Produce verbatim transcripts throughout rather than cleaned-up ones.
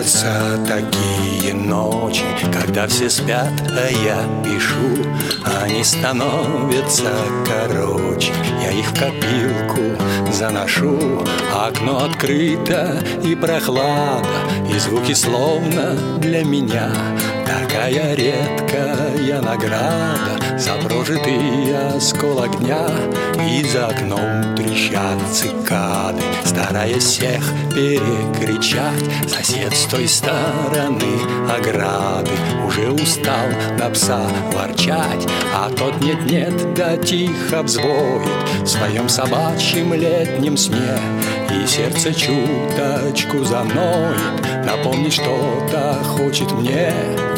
случаются такие ночи, когда все спят, а я пишу. Они становятся короче, я их в копилку заношу. Окно открыто и прохлада, и звуки словно для меня такая редкая награда за прожитый осколок дня. И за окном трещат цикады, стараясь всех перекричать. Сосед с той стороны ограды уже устал на пса ворчать, а тот нет-нет да тихо взвоет в своем собачьем летнем сне. И сердце чуточку заноет, напомнить что-то хочет мне.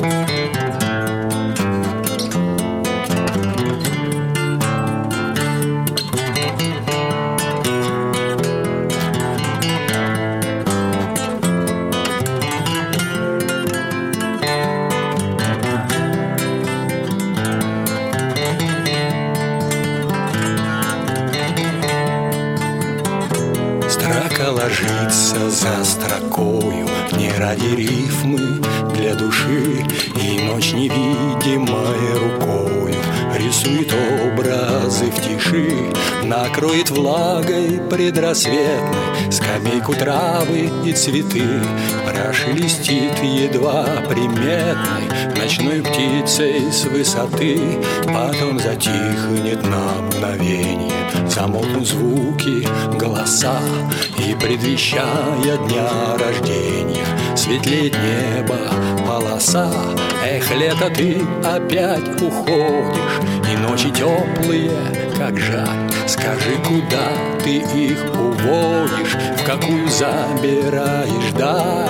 Строка ложится за строкою, не ради рифмы для души, и ночь невидимой рукою рисует образы в тиши. Накроет влагой предрассветной скамейку травы и цветы, прошелестит едва приметной ночной птицей с высоты. Потом затихнет на мгновенье, замолкнут звуки, голоса, и, предвещая дня рождения, светлеет небо полоса. Эх, лето, ты опять уходишь, и ночи теплые, как жаль. Скажи, куда ты их уводишь, в какую забираешь даль?